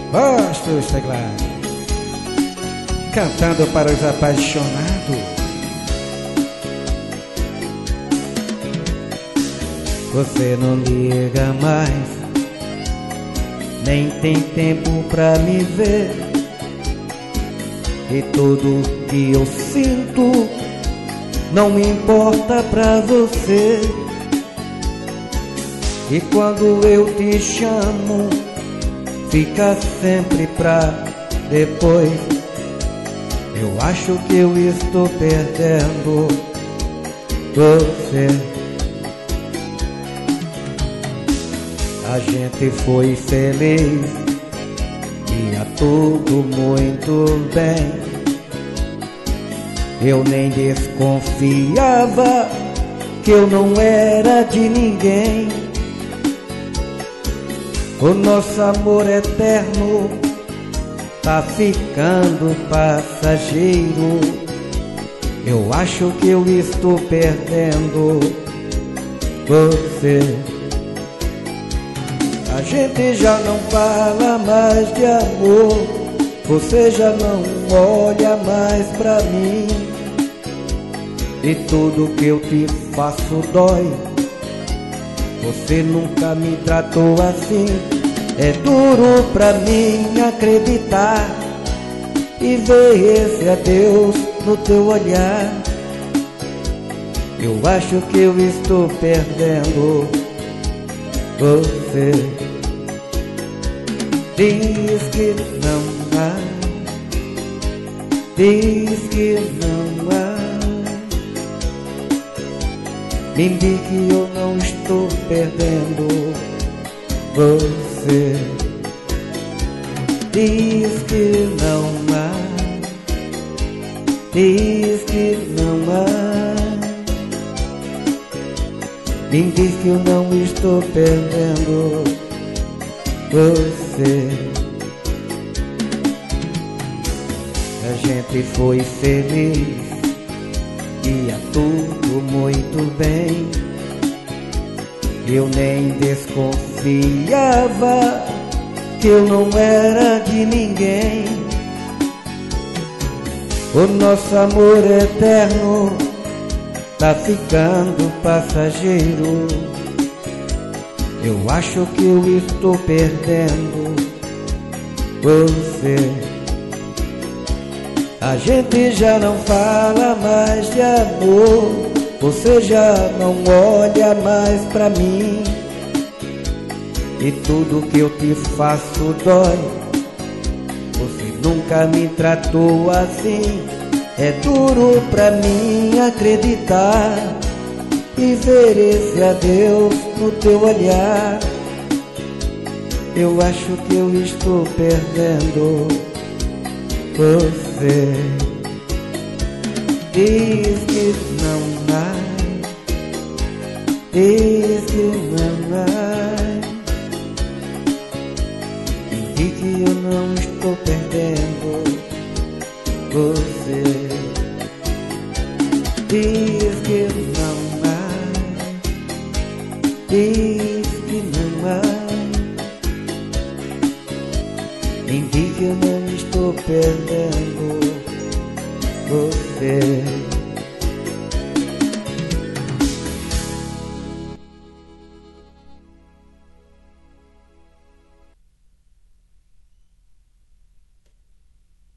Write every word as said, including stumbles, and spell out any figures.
Gosto dos teclados, cantando para os apaixonados. Você não liga mais, nem tem tempo pra me ver. E tudo que eu sinto não me importa pra você. E quando eu te chamo, fica sempre pra depois. Eu acho que eu estou perdendo você. A gente foi feliz, ia tudo muito bem. Eu nem desconfiava que eu não era de ninguém. O nosso amor eterno tá ficando passageiro. Eu acho que eu estou perdendo você. A gente já não fala mais de amor, você já não olha mais pra mim. E tudo que eu te faço dói, você nunca me tratou assim. É duro pra mim acreditar e ver esse adeus no teu olhar. Eu acho que eu estou perdendo você. Diz que não há, diz que não há. Me diz que eu não estou perdendo você. Diz que não há, diz que não há. Me diz que eu não estou perdendo você. A gente foi feliz, ia tudo muito bem. Eu nem desconfiava que eu não era de ninguém. O nosso amor eterno tá ficando passageiro. Eu acho que eu estou perdendo você. A gente já não fala mais de amor, você já não olha mais pra mim. E tudo que eu te faço dói, você nunca me tratou assim. É duro pra mim acreditar e ver esse adeus no teu olhar. Eu acho que eu estou perdendo você. Diz que não há, diz que não há. E diz que eu não estou perdendo você. Diz que não há, diz que não há. Me diz que eu não estou perdendo você.